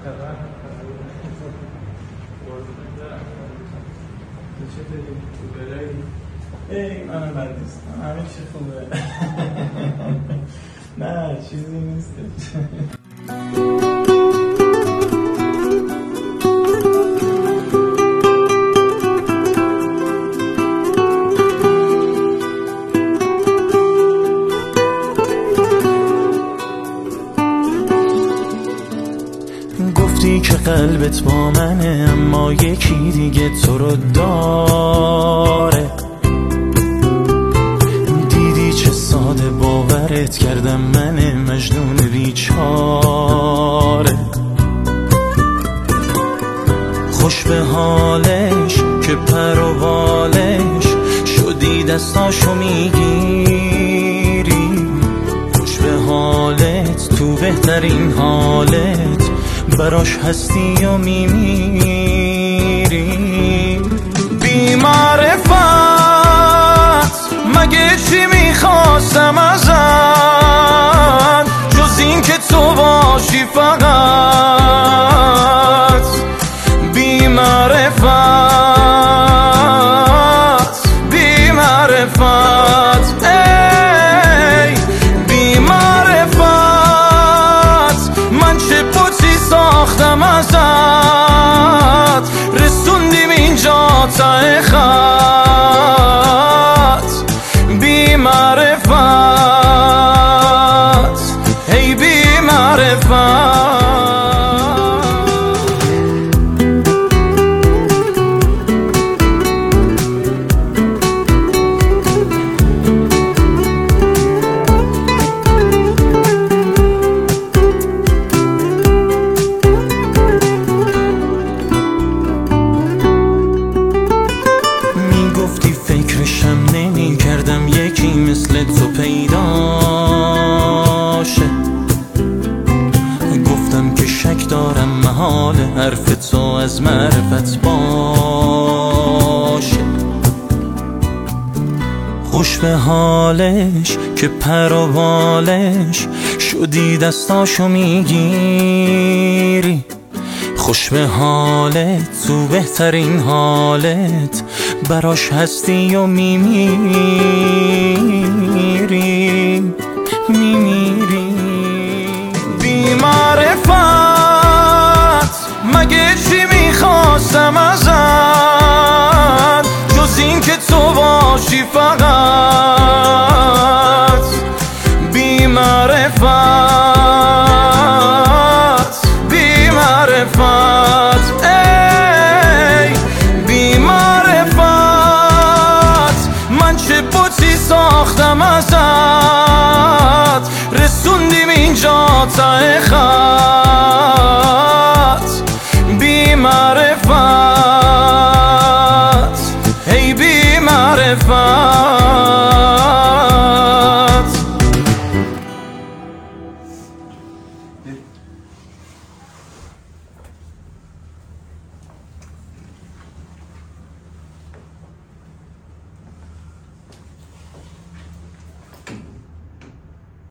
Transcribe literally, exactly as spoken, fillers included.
ای من بد نیستم، همه چی خوبه. نه چیزی نیستش. گفتی که قلبت با منه اما یکی دیگه تو رو داره. دیدی چه ساده باورت کردم من مجنون بیچاره. خوش به حالش که پر و بالش شدی دستاشو میگیری. خوش به حالت تو بهترین حالت براش هستی و میمیری. بی معرفت مگه چی میخواستم ازت جز این که تو باشی فقط. بی معرفت بی معرفت ای بی معرفت من چه پوچی ساختم ازت رسوندیم اینجا ته خط. بی معرفت ای بی معرفت فکرشم نمی کردم یکی مثل تو پیداشه. گفتم که شک دارم محال حرف تو از معرفت باشه. خوش به حالش که پر و بالش شدی دستاشو میگیری. خوش به حالت تو بهترین حالت براش هستی و میمیری میمیری. بی معرفت مگه چی میخواستم ازت جز این که تو باشی فقط. بی معرفت بی معرفت ای بی معرفت من چه پوچی ساختم ازت رسوندیم اینجا ته خط. بی معرفت ای بی معرفت